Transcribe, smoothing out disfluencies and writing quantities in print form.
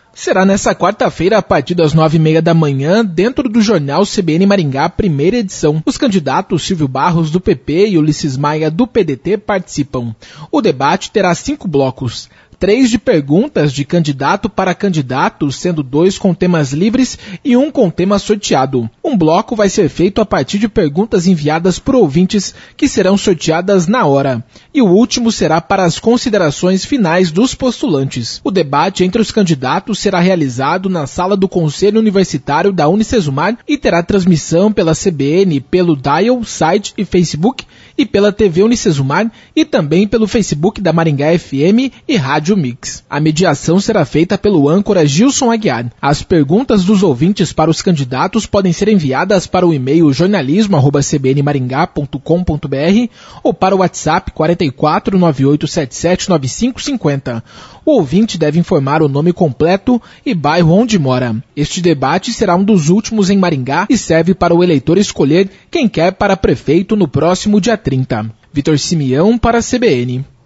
será nesta quarta-feira, a partir das 9h30 da manhã, dentro do jornal CBN Maringá, primeira edição. Os candidatos Silvio Barros, do PP, e Ulisses Maia, do PDT, participam. O debate terá 5 blocos. 3 de perguntas de candidato para candidato, sendo 2 com temas livres e 1 com tema sorteado. Um bloco vai ser feito a partir de perguntas enviadas por ouvintes que serão sorteadas na hora. E o último será para as considerações finais dos postulantes. O debate entre os candidatos será realizado na sala do Conselho Universitário da Unicesumar e terá transmissão pela CBN, pelo Dial, site e Facebook, e pela TV Unicesumar e também pelo Facebook da Maringá FM e Rádio Mix. A mediação será feita pelo âncora Gilson Aguiar. As perguntas dos ouvintes para os candidatos podem ser enviadas para o e-mail jornalismo@cbnmaringá.com.br ou para o WhatsApp 44 9877 9550. O ouvinte deve informar o nome completo e bairro onde mora. Este debate será um dos últimos em Maringá e serve para o eleitor escolher quem quer para prefeito no próximo dia 30. Vitor Simeão para a CBN.